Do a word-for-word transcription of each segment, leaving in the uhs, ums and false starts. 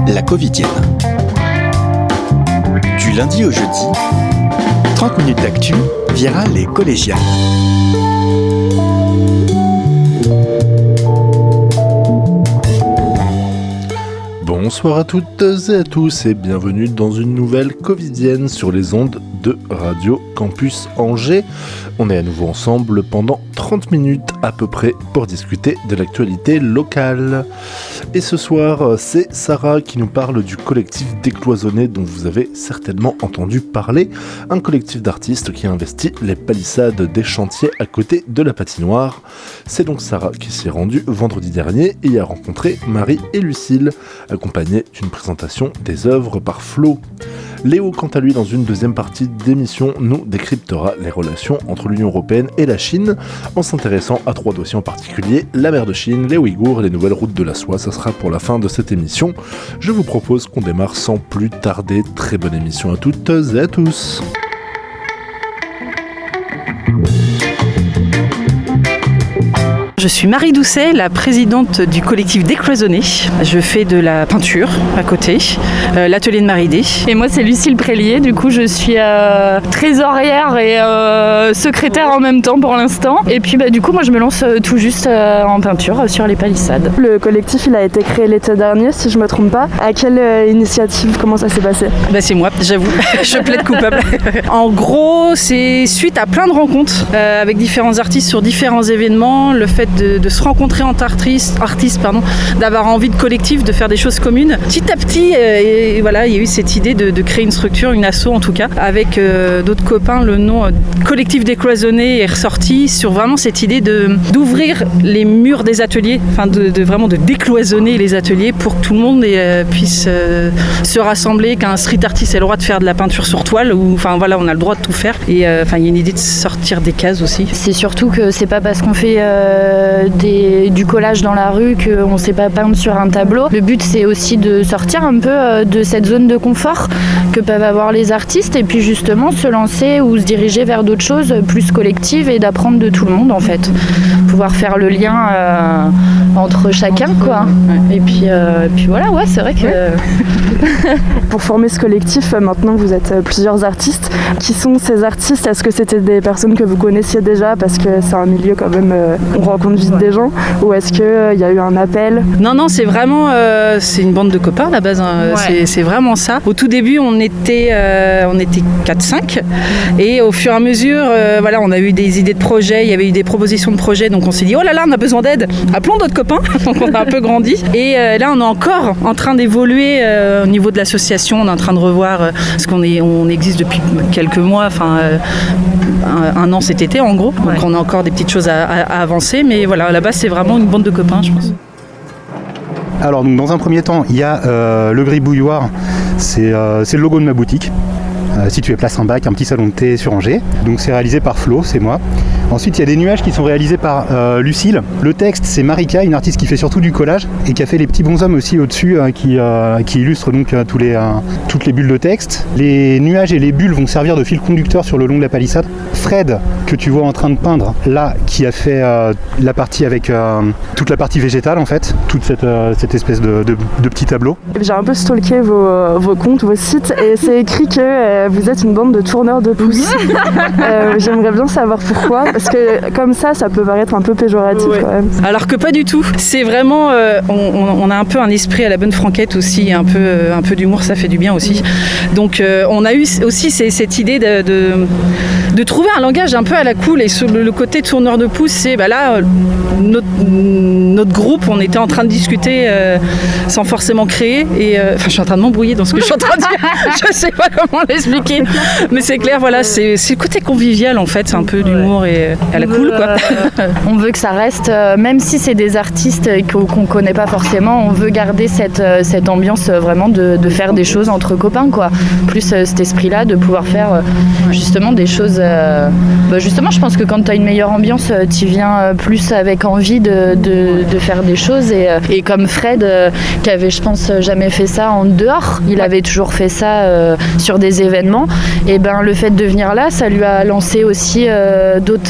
La Covidienne. Du lundi au jeudi, trente minutes d'actu virale et collégiale. Bonsoir à toutes et à tous et bienvenue dans une nouvelle Covidienne sur les ondes de Radio Campus Angers. On est à nouveau ensemble pendant trente minutes à peu près pour discuter de l'actualité locale. Et ce soir, c'est Sarah qui nous parle du collectif Décloisonné dont vous avez certainement entendu parler. Un collectif d'artistes qui a investi les palissades des chantiers à côté de la patinoire. C'est donc Sarah qui s'y est rendue vendredi dernier et y a rencontré Marie et Lucille, accompagnée d'une présentation des œuvres par Flo. Léo, quant à lui, dans une deuxième partie d'émission, nous décryptera les relations entre l'Union Européenne et la Chine, en s'intéressant à trois dossiers en particulier, la mer de Chine, les Ouïghours et les nouvelles routes de la soie. Ça sera pour la fin de cette émission. Je vous propose qu'on démarre sans plus tarder. Très bonne émission à toutes et à tous. Je suis Marie Doucet, la présidente du collectif Décloisonné. Je fais de la peinture à côté, euh, l'atelier de Marie D. Et moi c'est Lucille Prélier, du coup je suis euh, trésorière et euh, secrétaire en même temps pour l'instant. Et puis bah, du coup moi je me lance euh, tout juste euh, en peinture euh, sur les palissades. Le collectif il a été créé l'été dernier si je me trompe pas. À quelle euh, initiative, comment ça s'est passé ? Bah, c'est moi, j'avoue, je plaide coupable. En gros c'est suite à plein de rencontres euh, avec différents artistes sur différents événements, le fait De, de se rencontrer entre artistes, artistes pardon, d'avoir envie de collectif, de faire des choses communes. Petit à petit, euh, et, et voilà, il y a eu cette idée de, de créer une structure, une asso en tout cas, avec euh, d'autres copains. Le nom euh, collectif Décloisonné est ressorti sur vraiment cette idée de, d'ouvrir les murs des ateliers, enfin de, de vraiment de décloisonner les ateliers pour que tout le monde et, euh, puisse euh, se rassembler, qu'un street artiste ait le droit de faire de la peinture sur toile, ou enfin voilà, on a le droit de tout faire. Et enfin, euh, il y a une idée de sortir des cases aussi. C'est surtout que c'est pas parce qu'on fait euh, Des, du collage dans la rue qu'on ne sait pas peindre sur un tableau. Le but c'est aussi de sortir un peu de cette zone de confort que peuvent avoir les artistes et puis justement se lancer ou se diriger vers d'autres choses plus collectives et d'apprendre de tout le monde en fait. Pouvoir faire le lien euh, entre chacun quoi. Et puis, euh, et puis voilà, ouais c'est vrai que... Ouais. Pour former ce collectif, maintenant vous êtes plusieurs artistes. Qui sont ces artistes ? Est-ce que c'était des personnes que vous connaissiez déjà parce que c'est un milieu quand même, euh, on rencontre vite des gens, ou est-ce qu'il euh, y a eu un appel ? Non, non, c'est vraiment, euh, c'est une bande de copains à la base, hein. Ouais. c'est, c'est vraiment ça. Au tout début, on était, euh, on était quatre cinq, et au fur et à mesure, euh, voilà, on a eu des idées de projets, il y avait eu des propositions de projets, donc on s'est dit, oh là là, on a besoin d'aide, appelons d'autres copains, donc on a un peu grandi, et euh, là, on est encore en train d'évoluer euh, au niveau de l'association, on est en train de revoir, euh, parce qu'on est, on existe depuis quelques mois, enfin, euh, un, un an cet été, en gros, donc ouais. On a encore des petites choses à, à, à avancer, mais voilà, là-bas c'est vraiment une bande de copains, je pense. Alors donc, dans un premier temps, il y a euh, le gribouilloire, c'est, euh, c'est le logo de ma boutique. Euh, situé place Saint-Bac, un petit salon de thé sur Angers. Donc c'est réalisé par Flo, c'est moi. Ensuite il y a des nuages qui sont réalisés par euh, Lucille. Le texte c'est Marika, une artiste qui fait surtout du collage et qui a fait les petits bonshommes aussi au-dessus euh, qui, euh, qui illustrent donc euh, tous les, euh, toutes les bulles de texte. Les nuages et les bulles vont servir de fil conducteur sur le long de la palissade. Fred, que tu vois en train de peindre là, qui a fait euh, la partie avec euh, toute la partie végétale en fait, toute cette, euh, cette espèce de, de, de petit tableau. J'ai un peu stalké vos, vos comptes, vos sites et c'est écrit que euh, vous êtes une bande de tourneurs de pouces. euh, j'aimerais bien savoir pourquoi, parce que comme ça, ça peut paraître un peu péjoratif ouais. Quand même. Alors que pas du tout. C'est vraiment, euh, on, on a un peu un esprit à la bonne franquette aussi, un peu, un peu d'humour, ça fait du bien aussi. Donc euh, on a eu aussi c'est, cette idée de, de, de trouver un langage un peu à la cool, et sur le, le côté tourneur de pouces, c'est bah là, notre, notre groupe, on était en train de discuter euh, sans forcément créer, et euh, enfin je suis en train de m'embrouiller dans ce que je suis en train de dire, je sais pas comment l'expliquer. Mais c'est clair, voilà, c'est, c'est le côté convivial en fait, c'est un peu d'humour et à la cool quoi. Euh, on veut que ça reste, euh, même si c'est des artistes qu'on, qu'on connaît pas forcément, on veut garder cette, euh, cette ambiance euh, vraiment de, de faire des choses entre copains quoi. Plus euh, cet esprit-là de pouvoir faire euh, justement des choses. Euh, bah, justement, je pense que quand tu as une meilleure ambiance, euh, tu viens euh, plus avec envie de, de, de faire des choses. Et, euh, et comme Fred, euh, qui avait, je pense, jamais fait ça en dehors, il avait toujours fait ça euh, sur des événements. Et ben le fait de venir là, ça lui a lancé aussi euh, d'autres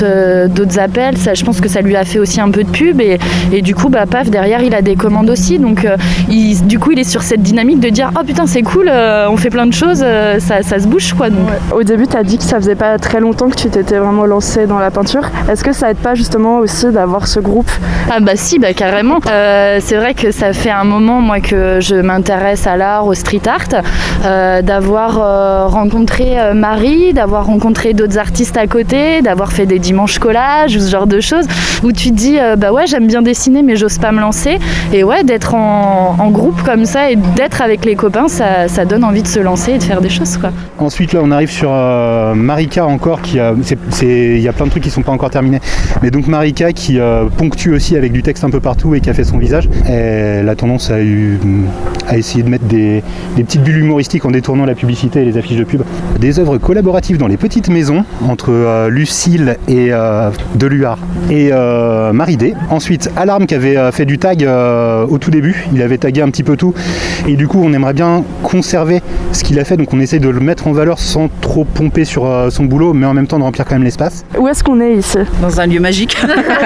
euh, d'autres appels. Ça, je pense que ça lui a fait aussi un peu de pub et, et du coup, bah, paf, derrière, il a des commandes aussi. Donc, euh, il, du coup, il est sur cette dynamique de dire « Oh putain, c'est cool, euh, on fait plein de choses, euh, ça, ça se bouge, quoi. » Donc. Ouais. Au début, tu as dit que ça faisait pas très longtemps que tu t'étais vraiment lancée dans la peinture. Est-ce que ça aide pas justement aussi d'avoir ce groupe ? Ah bah si, bah carrément. Euh, c'est vrai que ça fait un moment, moi, que je m'intéresse à l'art, au street art, euh, d'avoir euh, rencontré euh, Marie, d'avoir rencontré d'autres artistes à côté, d'avoir fait des dimanches collages ou ce genre de choses, où tu te dis, euh, bah ouais, j'aime bien dessiner, mais j'ose pas me lancer. Et ouais, d'être en, en groupe comme ça et d'être avec les copains, ça, ça donne envie de se lancer et de faire des choses, quoi. Ensuite, là, on arrive sur euh, Marika encore, qui a, c'est, c'est, y a plein de trucs qui sont pas encore terminés. Mais donc Marika qui euh, ponctue aussi avec du texte un peu partout et qui a fait son visage. Elle a tendance à, eu, à essayer de mettre des, des petites bulles humoristiques en détournant la publicité et les affiches de pub. Des œuvres collaboratives dans les petites maisons entre euh, Lucille et euh, Deluard et euh, Marie D. Ensuite, Alarme qui avait euh, fait du tag euh, au tout début. Il avait tagué un petit peu tout. Et du coup, on aimerait bien conserver ce qu'il a fait. Donc on essaye de le mettre en valeur sans trop pomper sur euh, son boulot, mais en même temps de remplir quand même l'espace. Où est-ce qu'on est ici ? Dans un lieu magique.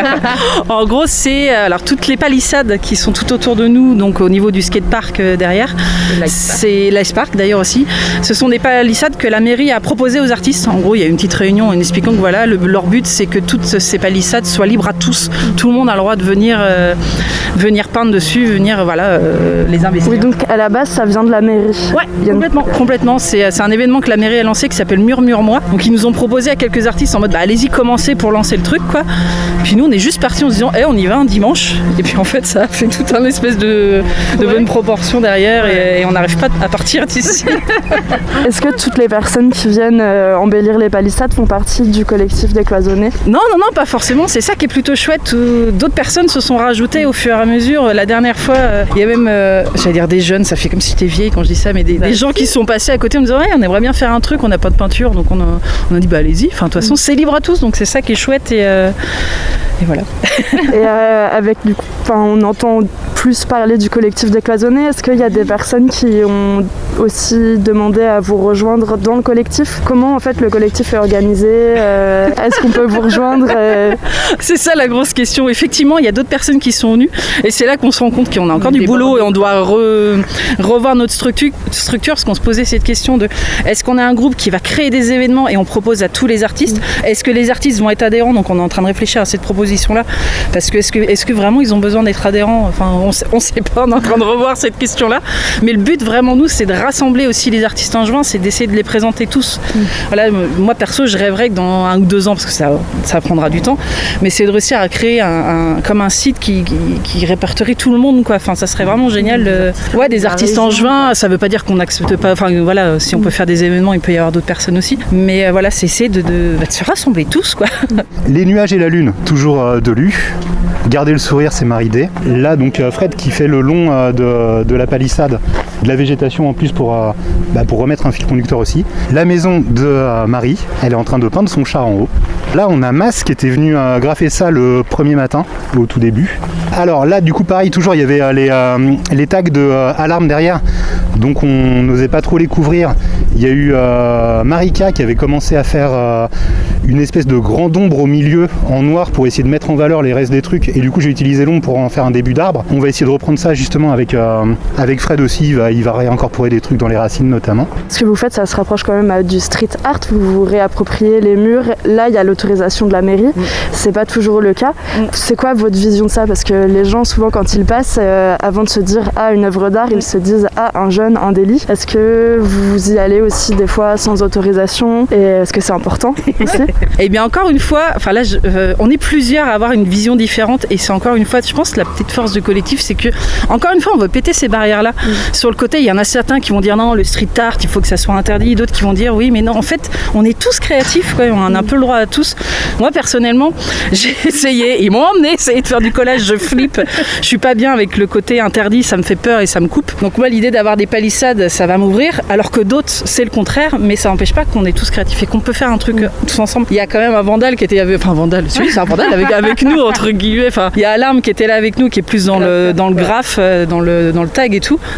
En gros, c'est alors toutes les palissades qui sont tout autour de nous, donc au niveau du skatepark euh, derrière. C'est l'Ice Park d'ailleurs aussi. Ce sont des palissades que la mairie a proposées aux artistes. En gros, il y a une petite réunion en expliquant que voilà, le, leur but c'est que toutes ces palissades soient libres à tous. Tout le monde a le droit de venir, euh, venir peindre dessus, venir voilà, euh, les investir. Oui, donc à la base, ça vient de la mairie. Ouais, a... complètement. complètement. C'est, c'est un événement que la mairie a lancé qui s'appelle Murmure-moi. Donc ils nous ont proposé à quelques artistes en mode bah, allez-y, commencez pour lancer le truc, quoi. Puis nous, on est juste partis en se disant hey, on y va un dimanche. Et puis en fait, ça a fait tout un espèce de, de ouais. bonne proportion derrière et, et on n'arrive pas à partir d'ici. Est-ce que toutes les personnes qui viennent euh, embellir les palissades font partie du collectif Décloisonné ? Non, non, non, pas forcément. C'est ça qui est plutôt chouette. D'autres personnes se sont rajoutées au fur et à mesure. La dernière fois, euh, il y a même, euh, j'allais dire des jeunes, ça fait comme si j'étais vieille quand je dis ça, mais des, des gens qui sont passés à côté en me disant ouais, on aimerait bien faire un truc, on n'a pas de peinture, donc on a, on a dit bah allez-y. Enfin, de toute façon, c'est libre à tous, donc c'est ça qui est chouette et, euh, et voilà. Et euh, avec du coup, on entend plus parler du collectif Décloisonné. Est-ce qu'il y a des personnes qui ont aussi demandé à vous rejoindre dans le collectif ? Comment en fait le collectif est organisé ? euh, Est-ce qu'on peut vous rejoindre ? euh... C'est ça la grosse question. Effectivement, il y a d'autres personnes qui sont venues et c'est là qu'on se rend compte qu'on a encore du boulot et on doit re, revoir notre structure, structure parce qu'on se posait cette question de est-ce qu'on a un groupe qui va créer des événements et on propose à tous les artistes ? Est-ce que les artistes vont être adhérents ? Donc on est en train de réfléchir à cette proposition-là parce que est-ce que, est-ce que vraiment ils ont besoin d'être adhérents ? Enfin, on sait, on sait pas, on est en train de revoir cette question-là. Mais le but vraiment nous, c'est de rassembler aussi les artistes en juin, c'est d'essayer de les présenter tous. Mmh. Voilà, moi perso, je rêverais que dans un ou deux ans, parce que ça, ça prendra du temps, mais c'est de réussir à créer un, un, comme un site qui, qui, qui répertorie tout le monde, quoi. Enfin, ça serait vraiment génial. Euh, ouais, des artistes en juin, ça veut pas dire qu'on n'accepte pas. Enfin, voilà, si on peut faire des événements, il peut y avoir d'autres personnes aussi. Mais euh, voilà, c'est essayer de, de, de se rassembler tous, quoi. Les nuages et la lune, toujours euh, de Lu. Garder le sourire, c'est Marie D. Là, donc euh, Fred qui fait le long euh, de, de la palissade, de la végétation en plus pour, euh, bah, pour remettre un fil conducteur aussi. La maison de euh, Marie, elle est en train de peindre son char en haut. Là, on a Mas qui était venu euh, graffer ça le premier matin, au tout début. Alors là, du coup, pareil, toujours, il y avait euh, les, euh, les tags de euh, alarme derrière, donc on n'osait pas trop les couvrir. Il y a eu euh, Marika qui avait commencé à faire euh, une espèce de grande ombre au milieu en noir pour essayer de mettre en valeur les restes des trucs, et du coup j'ai utilisé l'ombre pour en faire un début d'arbre. On va essayer de reprendre ça justement avec, euh, avec Fred aussi, il va, il va réincorporer des trucs dans les racines notamment. Ce que vous faites, ça se rapproche quand même du street art, vous vous réappropriez les murs, là il y a l'autorisation de la mairie, mmh. c'est pas toujours le cas. Mmh. C'est quoi votre vision de ça ? Parce que les gens souvent quand ils passent, euh, avant de se dire ah une œuvre d'art, ils se disent ah un jeune, un délit. Est-ce que vous y allez aussi des fois sans autorisation, et est-ce que c'est important aussi ? Eh bien encore une fois, enfin là je, euh, on est plusieurs à avoir une vision différente, et c'est encore une fois, je pense que la petite force du collectif, c'est que encore une fois on veut péter ces barrières là. Mmh. Sur le côté, il y en a certains qui vont dire non, le street art il faut que ça soit interdit, d'autres qui vont dire oui mais non, en fait on est tous créatifs, quoi. On a un peu le droit à tous. Moi personnellement j'ai essayé, ils m'ont emmené essayer de faire du collage, je flippe, je suis pas bien avec le côté interdit, ça me fait peur et ça me coupe. Donc moi l'idée d'avoir des palissades ça va m'ouvrir, alors que d'autres c'est le contraire, mais ça n'empêche pas qu'on est tous créatifs et qu'on peut faire un truc mmh. tous ensemble. Il y a quand même un vandale qui était avec, enfin vandale, oui c'est un vandale avec, avec nous entre guillemets, enfin il y a Alarme qui était là avec nous, qui est plus dans le, dans le graphe, dans le, dans le tag et tout, ça n'a pas empêché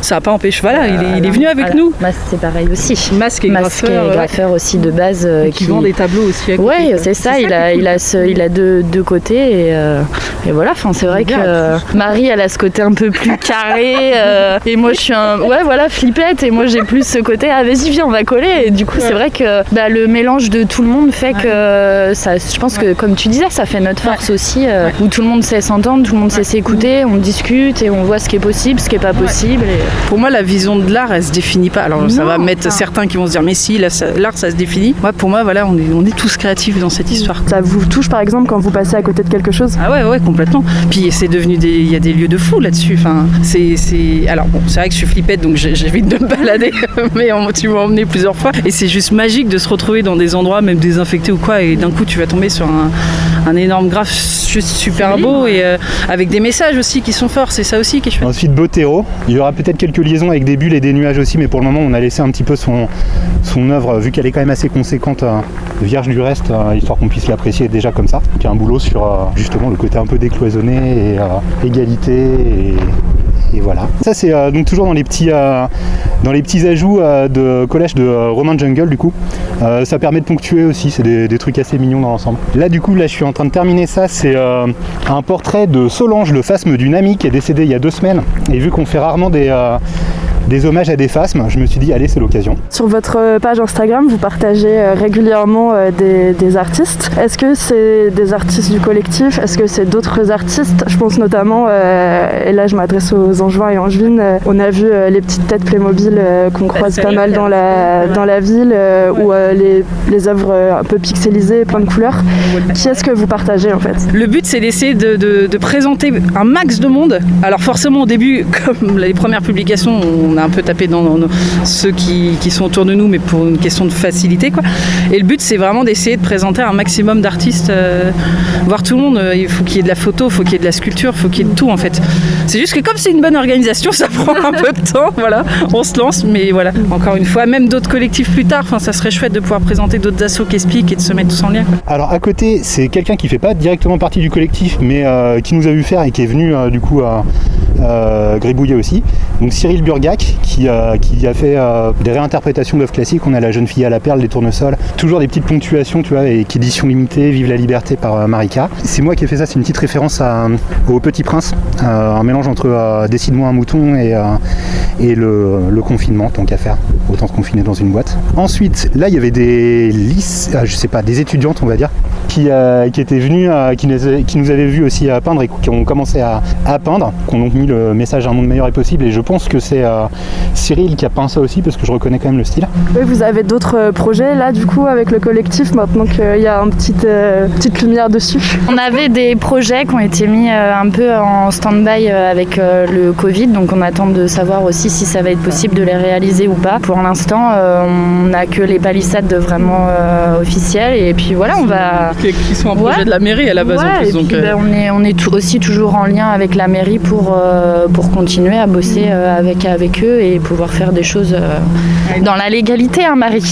Et je, voilà, il est, il est venu avec voilà. nous. Masque, c'est pareil aussi. Masque et Masque graffeur, et ouais. graffeur aussi de base. Euh, qui, qui vend des tableaux aussi. Oui, c'est ça. Il a, il a, ce, il a deux, deux côtés et, euh, et voilà. Enfin, c'est vrai que euh, Marie, elle a ce côté un peu plus carré euh, et moi, je suis un, ouais, voilà, flippette et moi, j'ai plus ce côté. Ah, vas-y, viens, on va coller. Et du coup, ouais. c'est vrai que bah, le mélange de tout le monde fait ouais. que ça, je pense que, comme tu disais, ça fait notre force ouais. aussi, euh, ouais. où tout le monde sait s'entendre, tout le monde ouais. sait s'écouter, on discute et on voit ce qui est possible, ce qui est pas possible. Ouais. Et... Pour moi, la vision de l'art, elle se définit pas. Alors, non, ça va mettre enfin... certains qui vont se dire, mais si, là, ça, l'art, ça se définit. Moi, pour moi, voilà, on est, on est tous créatifs dans cette histoire. Ça vous touche, par exemple, quand vous passez à côté de quelque chose ? Ah ouais, ouais, complètement. Puis c'est devenu des, il y a des lieux de fou là-dessus. Enfin, c'est, c'est, alors bon, c'est vrai que je suis flippette, donc j'évite de me balader, mais on, tu m'as emmené plusieurs fois. Et c'est juste magique de se retrouver dans des endroits, même désinfectés ou quoi, et d'un coup, tu vas tomber sur un, un énorme graphe juste super beau et euh, avec des messages aussi qui sont forts. C'est ça aussi qui est chouette. Ensuite, Botero. Il y aura peut-être quelques liaisons avec des bulles et des nuages aussi, mais pour le moment, on a laissé un petit peu son, son œuvre, vu qu'elle est quand même assez conséquente, euh, vierge du reste, euh, histoire qu'on puisse l'apprécier déjà comme ça. Il y a un boulot sur euh, justement le côté un peu décloisonné et euh, égalité et, et voilà. Ça c'est euh, donc toujours dans les petits, euh, dans les petits ajouts euh, de collage de euh, Romain Jungle du coup. Euh, ça permet de ponctuer aussi, c'est des, des trucs assez mignons dans l'ensemble. Là du coup, là je suis en train de terminer ça, c'est euh, un portrait de Solange, le phasme d'une amie qui est décédée il y a deux semaines. Et vu qu'on fait rarement des... Euh, des hommages à des phasmes, je me suis dit allez, c'est l'occasion. Sur votre page Instagram, vous partagez régulièrement des, des artistes. Est-ce que c'est des artistes du collectif ? Est-ce que c'est d'autres artistes ? Je pense notamment, euh, et là je m'adresse aux Angevins et Angevines, euh, on a vu euh, les petites têtes Playmobil euh, qu'on croise pas mal dans la, dans la ville, euh, ou euh, les, les œuvres un peu pixelisées, plein de couleurs. Qui est-ce que vous partagez en fait ? Le but c'est d'essayer de, de, de présenter un max de monde. Alors forcément au début, comme les premières publications, on a un peu tapé dans, dans ceux qui, qui sont autour de nous, mais pour une question de facilité, quoi. Et le but, c'est vraiment d'essayer de présenter un maximum d'artistes, euh, voir tout le monde. Il faut qu'il y ait de la photo, il faut qu'il y ait de la sculpture, il faut qu'il y ait de tout, en fait. C'est juste que comme c'est une bonne organisation, ça prend un peu de temps, voilà. On se lance, mais voilà. Encore une fois, même d'autres collectifs plus tard, ça serait chouette de pouvoir présenter d'autres assos qui expliquent et de se mettre tous en lien, quoi. Alors, à côté, c'est quelqu'un qui fait pas directement partie du collectif, mais euh, qui nous a vu faire et qui est venu, euh, du coup, à euh, gribouiller aussi. Donc, Cyril Burgac, qui, euh, qui a fait euh, des réinterprétations d'œuvres classiques. On a La jeune fille à la perle, des tournesols, toujours des petites ponctuations, tu vois, et édition limitée, Vive la liberté par euh, Marika. C'est moi qui ai fait ça, c'est une petite référence à, au Petit Prince, euh, un mélange entre euh, Décide-moi un mouton et, euh, et le, le confinement, tant qu'à faire, autant se confiner dans une boîte. Ensuite, là, il y avait des lycées, euh, je sais pas, des étudiantes, on va dire, qui, euh, qui étaient venues, euh, qui, nous, qui nous avaient vu aussi à peindre et qui ont commencé à, à peindre, qui ont donc mis le message Un monde meilleur est possible, et je pense que c'est euh, Cyril qui a peint ça aussi parce que je reconnais quand même le style. Oui, vous avez d'autres projets là du coup avec le collectif maintenant qu'il y a une petite, euh, petite lumière dessus? On avait des projets qui ont été mis euh, un peu en stand-by euh, avec euh, le Covid, donc on attend de savoir aussi si ça va être possible de les réaliser ou pas. Pour l'instant, euh, on n'a que les palissades vraiment euh, officielles et puis voilà, on va... Qui sont un projet ouais. de la mairie à la base ouais, en plus. Et donc puis, euh... bah, on est, on est tout, aussi toujours en lien avec la mairie pour, euh, pour continuer à bosser euh, avec, avec eux et pouvoir faire des choses euh, dans la légalité, hein, Marie.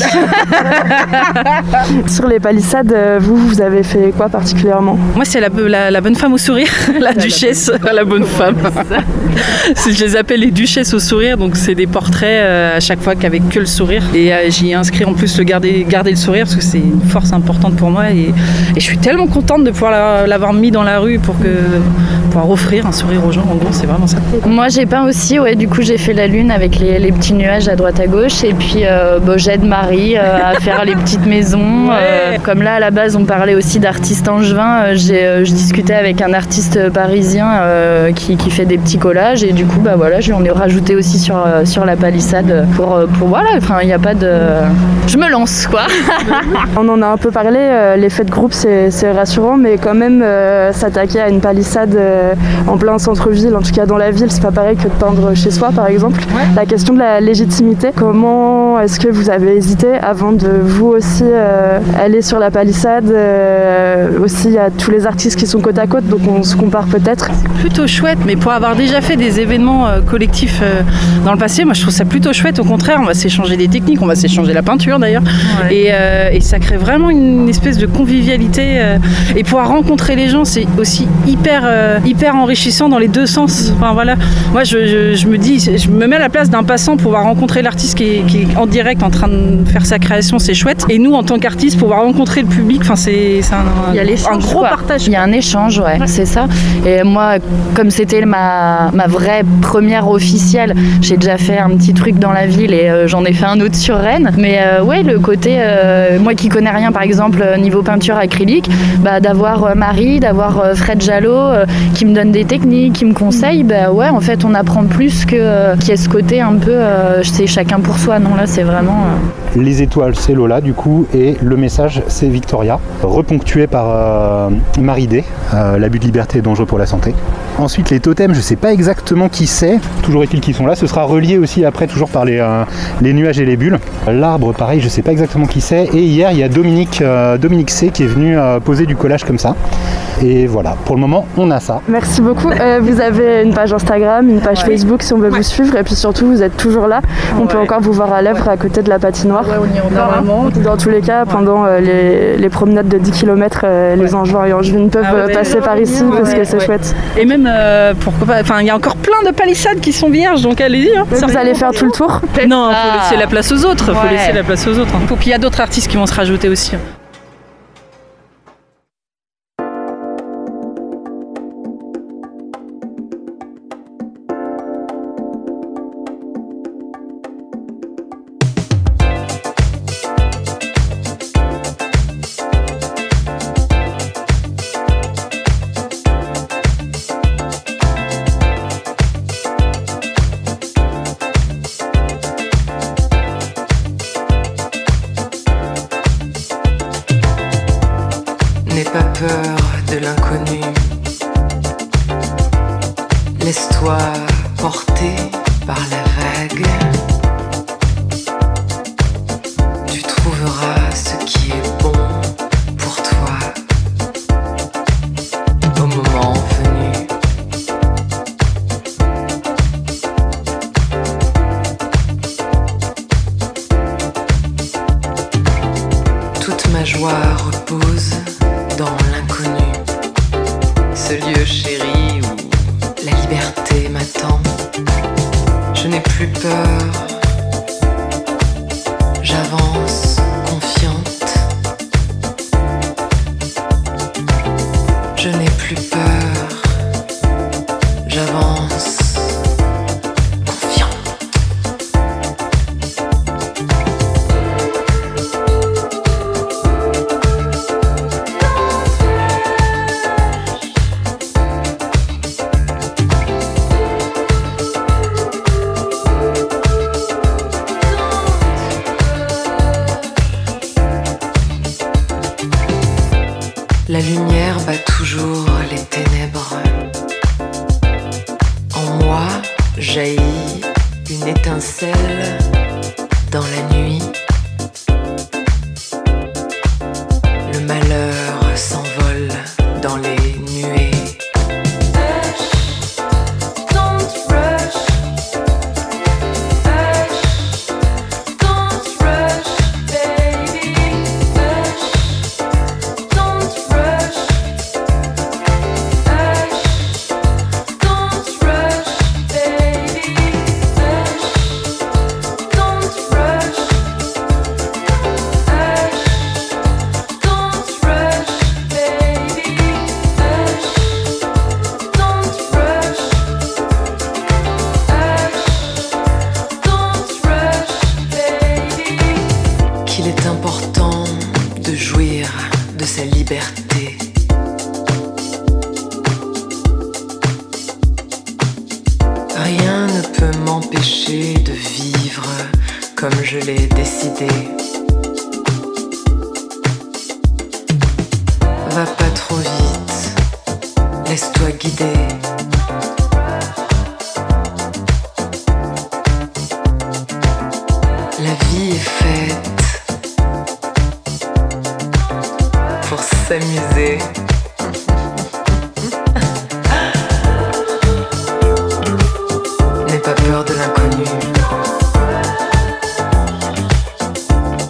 Sur les palissades, vous, vous avez fait quoi particulièrement? Moi, c'est la, la, la bonne femme au sourire, la duchesse, la bonne femme. Je les appelle les duchesses au sourire, donc c'est des portraits euh, à chaque fois qu'avec que le sourire. Et euh, j'y ai inscrit en plus le garder, garder le sourire parce que c'est une force importante pour moi. Et, et je suis tellement contente de pouvoir la, l'avoir mis dans la rue pour que pouvoir offrir un sourire aux gens. En gros, c'est vraiment ça. Moi, j'ai peint aussi. Ouais, du coup, j'ai fait la lune avec les, les petits nuages à droite à gauche. Et puis, euh, bon, j'aide Marie euh, à faire les petites maisons. Ouais. Euh, comme là, à la base, on parlait aussi d'artistes angevins. Euh, j'ai, euh, je discutais avec un artiste parisien euh, qui, qui fait des petits collages. Et du coup, bah voilà, je lui en ai rajouté aussi sur, euh, sur la palissade. Pour, pour voilà, enfin, il n'y a pas de... Je me lance, quoi. On en a un peu parlé. Euh, l'effet de groupe, c'est, c'est rassurant. Mais quand même, euh, s'attaquer à une palissade euh, en plein centre-ville, en tout cas dans la ville, c'est pas pareil que de peindre chez soi, par exemple. Ouais. La question de la légitimité, comment est-ce que vous avez hésité avant de vous aussi euh, aller sur la palissade? euh, Aussi, il y a tous les artistes qui sont côte à côte, donc on se compare peut-être. C'est plutôt chouette, mais pour avoir déjà fait des événements euh, collectifs euh, dans le passé, moi je trouve ça plutôt chouette. Au contraire, on va s'échanger des techniques, on va s'échanger la peinture d'ailleurs. Ouais. Et, euh, et ça crée vraiment une espèce de convivialité. Euh, et pouvoir rencontrer les gens, c'est aussi hyper, euh, hyper enrichissant dans les deux sens. Enfin voilà, moi je, je, je me dis, je me mets à la place d'un passant pour pouvoir rencontrer l'artiste qui est, qui est en direct en train de faire sa création, c'est chouette. Et nous en tant qu'artistes, pouvoir rencontrer le public, enfin c'est, c'est un, il y a un gros quoi. partage. Il y a un échange, ouais, ouais, c'est ça. Et moi, comme c'était ma, ma vraie première officielle, j'ai déjà fait un petit truc dans la ville et euh, j'en ai fait un autre sur Rennes. Mais euh, ouais, le côté, euh, moi qui connais rien par exemple niveau peinture acrylique, bah, d'avoir euh, Marie, d'avoir euh, Fred Jalot euh, qui me donne des techniques, qui me conseille, bah ouais, en fait on apprend plus que euh, qu'il y ait ce côté un peu, euh, c'est chacun pour soi. Non, là c'est vraiment... Euh... Les étoiles, c'est Lola du coup, et le message, c'est Victoria, reponctué par euh, Marie D, euh, l'abus de liberté est dangereux pour la santé. Ensuite, les totems, je ne sais pas exactement qui c'est, toujours est-il qu'ils sont là. Ce sera relié aussi après, toujours par les, euh, les nuages et les bulles. L'arbre, pareil, je ne sais pas exactement qui c'est. Et hier, il y a Dominique, euh, Dominique C qui est venu euh, poser du collage comme ça. Et voilà, pour le moment, on a ça. Merci beaucoup. Euh, vous avez une page Instagram, une page ouais. Facebook si on veut ouais. vous suivre. Et puis surtout, vous êtes toujours là. On ouais. peut encore vous voir à l'œuvre ouais. à côté de la patinoire. Ouais, on y est normalement. Dans tous les cas, ouais. pendant euh, les, les promenades de dix kilomètres, euh, ouais. les Angevins et Angevines peuvent ah ouais, passer ouais. par ici ouais. parce que c'est ouais. chouette. Et même, euh, pourquoi pas, enfin, il y a encore plein de palissades qui sont vierges, donc allez-y. Hein. Vous allez faire tout le tour? Non, il faut laisser la place aux autres. Il faut ouais. laisser la place aux autres. Il faut qu'il y a d'autres artistes qui vont se rajouter aussi. N'aie pas peur de l'inconnu. Laisse-toi porter par la vague. Tu trouveras ce qui est bon pour toi au moment venu. Toute ma joie repose dans l'inconnu, ce lieu chéri où la liberté m'attend. Je n'ai plus peur, j'avance confiante. Je n'ai plus peur, j'avance confiante. La lumière bat toujours les ténèbres. En moi jaillit une étincelle dans la nuit. Le malheur s'envole dans les nuées. Rien ne peut m'empêcher de vivre comme je l'ai décidé. Va pas trop vite, laisse-toi guider. La vie est faite pour s'amuser. N'aie pas peur de l'inconnu.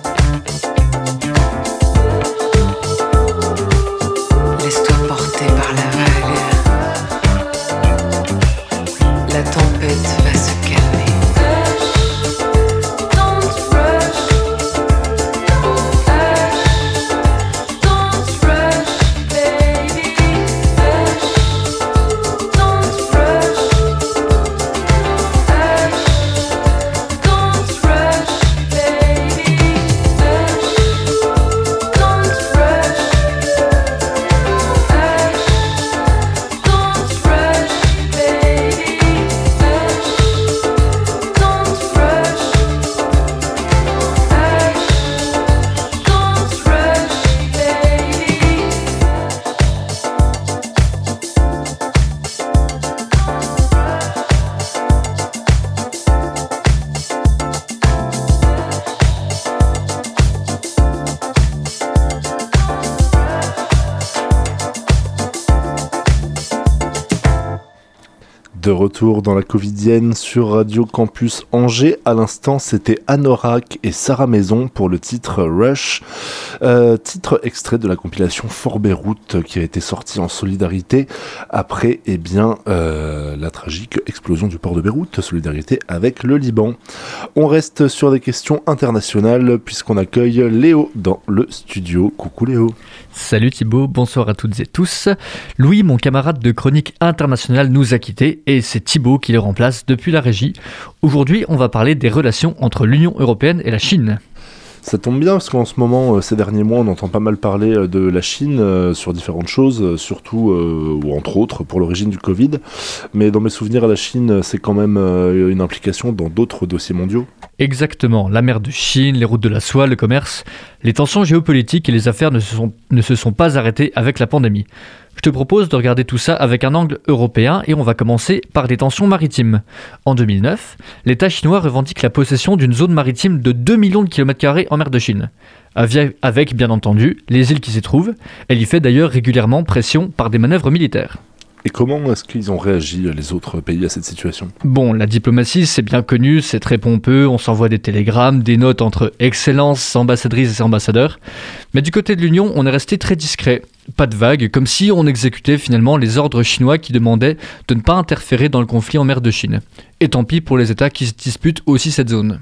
De retour dans la Covidienne sur Radio Campus Angers. À l'instant, c'était Anorak et Sarah Maison pour le titre Rush, euh, titre extrait de la compilation Fort Beyrouth qui a été sortie en solidarité après eh bien, euh, la tragique explosion du port de Beyrouth, solidarité avec le Liban. On reste sur des questions internationales puisqu'on accueille Léo dans le studio. Coucou Léo. Salut Thibaut, bonsoir à toutes et tous. Louis, mon camarade de chronique internationale, nous a quittés et c'est Thibaut qui le remplace depuis la régie. Aujourd'hui, on va parler des relations entre l'Union européenne et la Chine. Ça tombe bien parce qu'en ce moment, ces derniers mois, on entend pas mal parler de la Chine euh, sur différentes choses, surtout, euh, ou entre autres, pour l'origine du Covid. Mais dans mes souvenirs, la Chine, c'est quand même euh, une implication dans d'autres dossiers mondiaux. Exactement, la mer de Chine, les routes de la soie, le commerce, les tensions géopolitiques et les affaires ne se sont, ne se sont pas arrêtées avec la pandémie. Je te propose de regarder tout ça avec un angle européen et on va commencer par des tensions maritimes. En deux mille neuf, l'État chinois revendique la possession d'une zone maritime de deux millions de kilomètres carrés en mer de Chine. Avec, bien entendu, les îles qui s'y trouvent. Elle y fait d'ailleurs régulièrement pression par des manœuvres militaires. Et comment est-ce qu'ils ont réagi, les autres pays, à cette situation ? Bon, la diplomatie, c'est bien connu, c'est très pompeux, on s'envoie des télégrammes, des notes entre excellences, ambassadrices et ambassadeurs. Mais du côté de l'Union, on est resté très discret. Pas de vagues, comme si on exécutait finalement les ordres chinois qui demandaient de ne pas interférer dans le conflit en mer de Chine. Et tant pis pour les États qui se disputent aussi cette zone.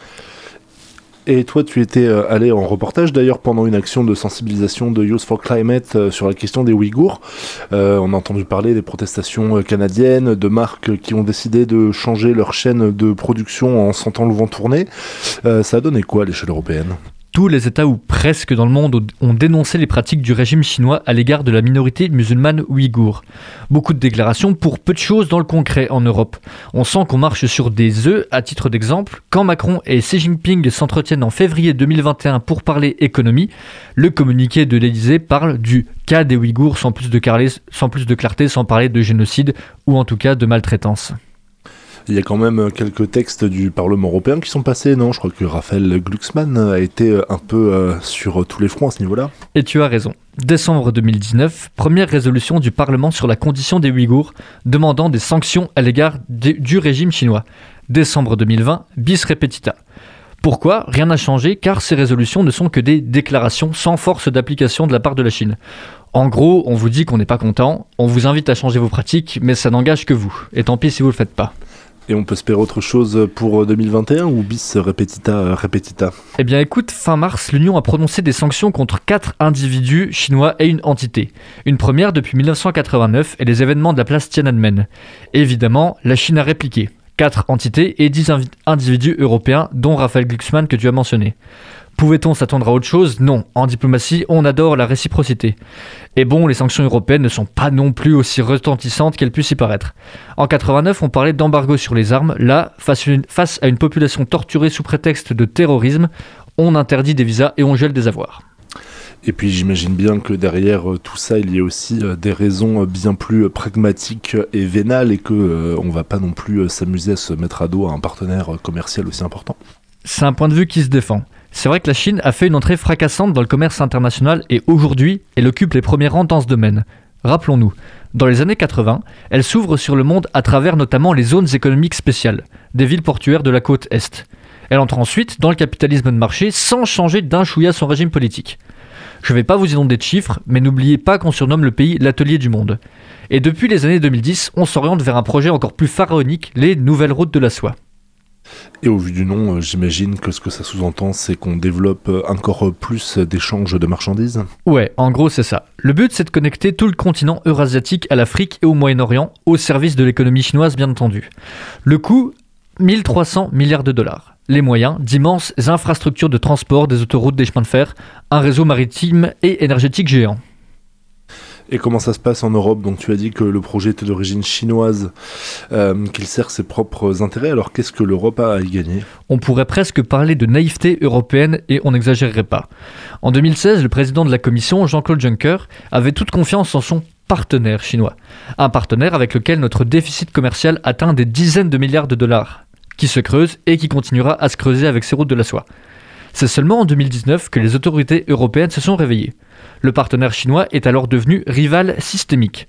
Et toi, tu étais allé en reportage d'ailleurs pendant une action de sensibilisation de Youth for Climate sur la question des Ouïghours. Euh, on a entendu parler des protestations canadiennes, de marques qui ont décidé de changer leur chaîne de production en sentant le vent tourner. Euh, ça a donné quoi à l'échelle européenne ? Tous les États ou presque dans le monde ont dénoncé les pratiques du régime chinois à l'égard de la minorité musulmane ouïghour. Beaucoup de déclarations pour peu de choses dans le concret en Europe. On sent qu'on marche sur des œufs. À titre d'exemple, quand Macron et Xi Jinping s'entretiennent en février deux mille vingt et un pour parler économie, le communiqué de l'Élysée parle du cas des Ouïghours sans plus de clarté, sans plus de clarté, sans parler de génocide ou en tout cas de maltraitance. Il y a quand même quelques textes du Parlement européen qui sont passés, non ? Je crois que Raphaël Glucksmann a été un peu euh, sur tous les fronts à ce niveau-là. Et tu as raison. Décembre deux mille dix-neuf, première résolution du Parlement sur la condition des Ouïghours, demandant des sanctions à l'égard de, du régime chinois. Décembre deux mille vingt, bis repetita. Pourquoi ? Rien n'a changé, car ces résolutions ne sont que des déclarations sans force d'application de la part de la Chine. En gros, on vous dit qu'on n'est pas content, on vous invite à changer vos pratiques, mais ça n'engage que vous. Et tant pis si vous ne le faites pas. Et on peut espérer autre chose pour deux mille vingt et un ou bis repetita repetita ? Eh bien écoute, fin mars, l'Union a prononcé des sanctions contre quatre individus chinois et une entité. Une première depuis dix-neuf cent quatre-vingt-neuf et les événements de la place Tiananmen. Évidemment, la Chine a répliqué. Quatre entités et dix invi- individus européens, dont Raphaël Glucksmann que tu as mentionné. Pouvait-on s'attendre à autre chose ? Non. En diplomatie, on adore la réciprocité. Et bon, les sanctions européennes ne sont pas non plus aussi retentissantes qu'elles puissent y paraître. En quatre-vingt-neuf, on parlait d'embargo sur les armes. Là, face, une, face à une population torturée sous prétexte de terrorisme, on interdit des visas et on gèle des avoirs. Et puis j'imagine bien que derrière euh, tout ça, il y a aussi euh, des raisons euh, bien plus euh, pragmatiques et vénales et qu'on euh, ne va pas non plus euh, s'amuser à se mettre à dos à un partenaire euh, commercial aussi important. C'est un point de vue qui se défend. C'est vrai que la Chine a fait une entrée fracassante dans le commerce international et aujourd'hui, elle occupe les premiers rangs dans ce domaine. Rappelons-nous, dans les années quatre-vingts, elle s'ouvre sur le monde à travers notamment les zones économiques spéciales, des villes portuaires de la côte Est. Elle entre ensuite dans le capitalisme de marché sans changer d'un chouïa son régime politique. Je ne vais pas vous inonder de chiffres, mais n'oubliez pas qu'on surnomme le pays l'atelier du monde. Et depuis les années deux mille dix, on s'oriente vers un projet encore plus pharaonique, les nouvelles routes de la soie. Et au vu du nom, euh, j'imagine que ce que ça sous-entend, c'est qu'on développe encore plus d'échanges de marchandises ? Ouais, en gros c'est ça. Le but c'est de connecter tout le continent eurasiatique à l'Afrique et au Moyen-Orient, au service de l'économie chinoise bien entendu. Le coût, mille trois cents milliards de dollars. Les moyens, d'immenses infrastructures de transport, des autoroutes, des chemins de fer, un réseau maritime et énergétique géant. Et comment ça se passe en Europe ? Donc tu as dit que le projet était d'origine chinoise, euh, qu'il sert ses propres intérêts. Alors qu'est-ce que l'Europe a à y gagner ? On pourrait presque parler de naïveté européenne et on n'exagérerait pas. En deux mille seize, le président de la Commission, Jean-Claude Juncker, avait toute confiance en son partenaire chinois. Un partenaire avec lequel notre déficit commercial atteint des dizaines de milliards de dollars, qui se creuse et qui continuera à se creuser avec ses routes de la soie. C'est seulement en deux mille dix-neuf que les autorités européennes se sont réveillées. Le partenaire chinois est alors devenu rival systémique.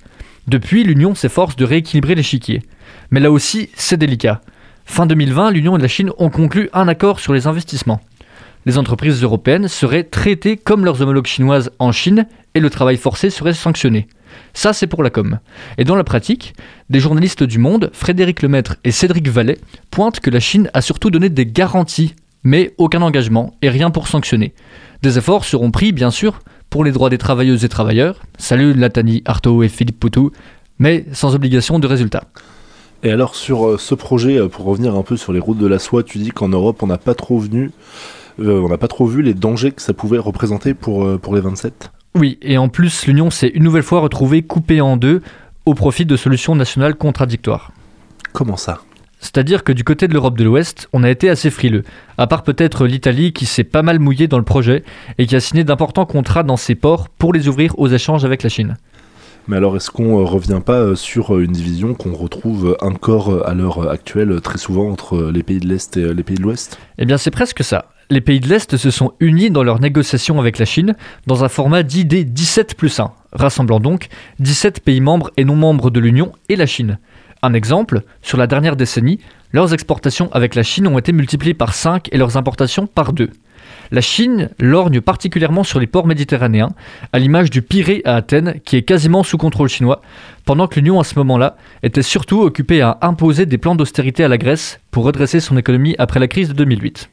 Depuis, l'Union s'efforce de rééquilibrer l'échiquier. Mais là aussi, c'est délicat. Fin deux mille vingt, l'Union et la Chine ont conclu un accord sur les investissements. Les entreprises européennes seraient traitées comme leurs homologues chinoises en Chine et le travail forcé serait sanctionné. Ça, c'est pour la com. Et dans la pratique, des journalistes du Monde, Frédéric Lemaître et Cédric Vallet, pointent que la Chine a surtout donné des garanties, mais aucun engagement et rien pour sanctionner. Des efforts seront pris, bien sûr, pour les droits des travailleuses et travailleurs, salut Latani Arthaud et Philippe Poutou, mais sans obligation de résultat. Et alors sur ce projet, pour revenir un peu sur les routes de la soie, tu dis qu'en Europe on n'a pas trop venu, euh, on n'a pas trop vu les dangers que ça pouvait représenter pour, euh, pour les vingt-sept. Oui, et en plus l'Union s'est une nouvelle fois retrouvée coupée en deux au profit de solutions nationales contradictoires. Comment ça ? C'est-à-dire que du côté de l'Europe de l'Ouest, on a été assez frileux, à part peut-être l'Italie qui s'est pas mal mouillée dans le projet et qui a signé d'importants contrats dans ses ports pour les ouvrir aux échanges avec la Chine. Mais alors est-ce qu'on ne revient pas sur une division qu'on retrouve encore à l'heure actuelle très souvent entre les pays de l'Est et les pays de l'Ouest ? Eh bien c'est presque ça. Les pays de l'Est se sont unis dans leurs négociations avec la Chine dans un format dit des dix-sept plus un, rassemblant donc dix-sept pays membres et non membres de l'Union et la Chine. Un exemple, sur la dernière décennie, leurs exportations avec la Chine ont été multipliées par cinq et leurs importations par deux. La Chine lorgne particulièrement sur les ports méditerranéens, à l'image du Pirée à Athènes, qui est quasiment sous contrôle chinois, pendant que l'Union à ce moment-là était surtout occupée à imposer des plans d'austérité à la Grèce pour redresser son économie après la crise de deux mille huit.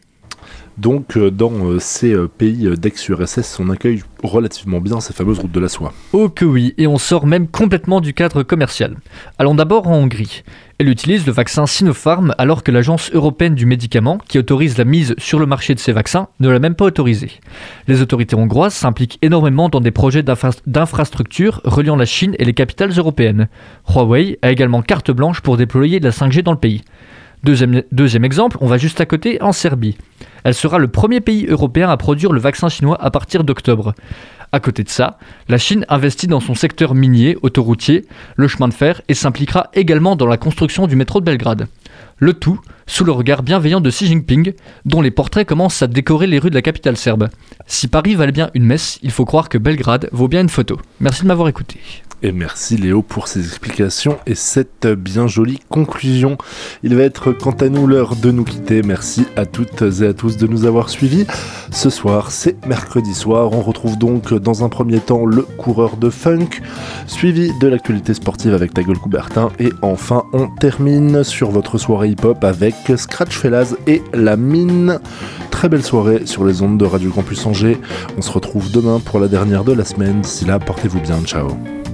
Donc dans ces pays d'ex-U R S S, on accueille relativement bien ces fameuses routes de la soie. Oh que oui, et on sort même complètement du cadre commercial. Allons d'abord en Hongrie. Elle utilise le vaccin Sinopharm alors que l'Agence européenne du médicament, qui autorise la mise sur le marché de ces vaccins, ne l'a même pas autorisé. Les autorités hongroises s'impliquent énormément dans des projets d'infra- d'infrastructures reliant la Chine et les capitales européennes. Huawei a également carte blanche pour déployer de la cinq G dans le pays. Deuxième, deuxième exemple, on va juste à côté, en Serbie. Elle sera le premier pays européen à produire le vaccin chinois à partir d'octobre. À côté de ça, la Chine investit dans son secteur minier, autoroutier, le chemin de fer et s'impliquera également dans la construction du métro de Belgrade. Le tout sous le regard bienveillant de Xi Jinping, dont les portraits commencent à décorer les rues de la capitale serbe. Si Paris valait bien une messe, il faut croire que Belgrade vaut bien une photo. Merci de m'avoir écouté. Et merci Léo pour ces explications et cette bien jolie conclusion. Il va être quant à nous l'heure de nous quitter. Merci à toutes et à tous de nous avoir suivis. Ce soir, c'est mercredi soir. On retrouve donc dans un premier temps le coureur de funk, suivi de l'actualité sportive avec Ta Gueule Coubertin. Et enfin, on termine sur votre soirée hip-hop avec Scratch Fellas et La Mine. Très belle soirée sur les ondes de Radio Campus Angers. On se retrouve demain pour la dernière de la semaine. D'ici là, portez-vous bien. Ciao.